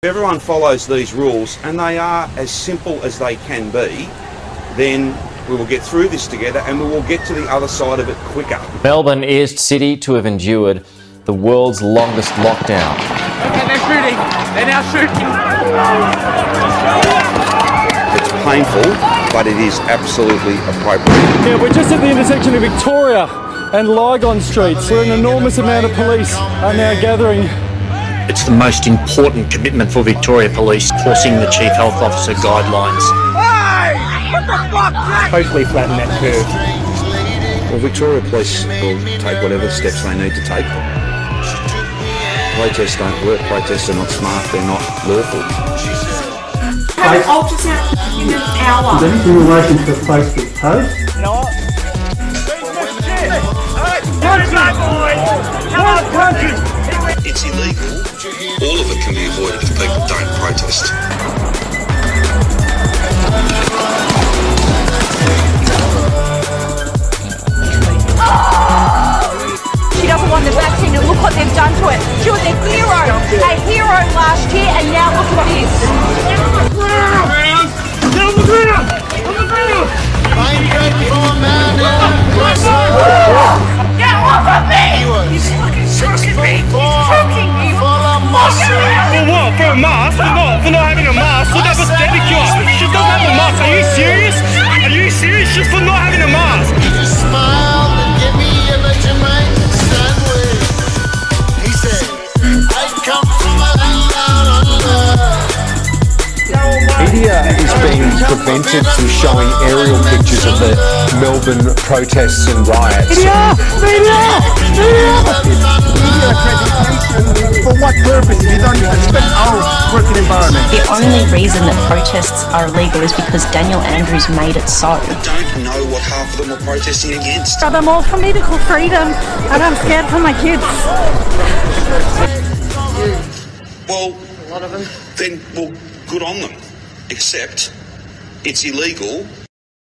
If everyone follows these rules, and they are as simple as they can be, then we will get through this together and we will get to the other side of it quicker. Melbourne is city to have endured the world's longest lockdown. Okay, they're shooting. They're now shooting. It's painful, but it is absolutely appropriate. Yeah, we're just at the intersection of Victoria and Lygon Streets, where an enormous amount of police are now gathering. It's the most important commitment for Victoria Police, forcing the Chief Health Officer guidelines. Hey! What the fuck? Hopefully flatten that curve. Well, Victoria Police will take whatever steps they need to take. Protests don't work, protests are not smart, they're not lawful. Have an ultrasound in an hour. Is anything in relation to the Facebook post? No. It's illegal. All of it can be avoided if people don't protest. She doesn't want the vaccine, and look what they've done to it. She was a hero last year, and now look at this. Get off of me! He's fucking choking me! He's choking me! For what? For a mask? For not having a mask? Look, that was ridiculous. She doesn't have a mask. Are you serious? Are you serious? Just for not having a mask? Just smiled and gave me a Vegemite sandwich. He said, I come from a land down under. Media is being prevented from showing aerial pictures of the Melbourne protests and riots. Media presentation, for what purpose? You don't respect our working environment. The only reason that protests are illegal is because Daniel Andrews made it so. I don't know what half of them are protesting against. I'm all for medical freedom, and I'm scared for my kids. Well, a lot of them. Then, well, good on them. Except it's illegal